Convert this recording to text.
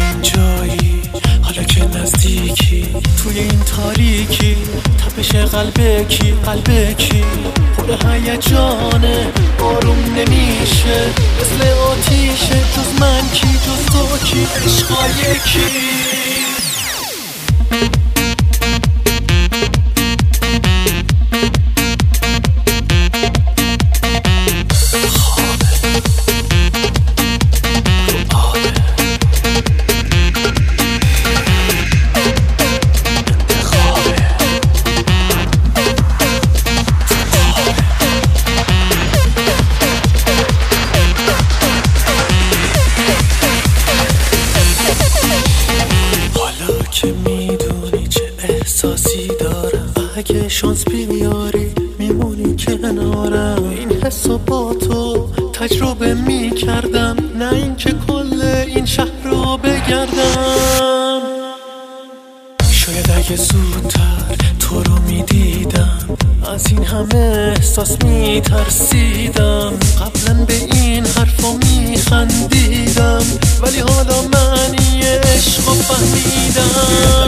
اینجایی حالا که نزدیکی، توی این تاریکی تپش قلب کی پر هیجانه، آروم نمیشه مثل آتیشه. جز من کی، جز تو کی، عشقای کی؟ که میدونی چه احساسی دارم، اگه شانس بیاری میمونی کنارم. این حسو با تو تجربه میکردم، نه اینکه کل این شهر رو بگردم. شاید اگه زودتر تو رو میدیدم، از این همه احساس میترسیدم. قبلا به این حرفا میخندیدم، ولی حالا معنی عشق رو فهمیدم.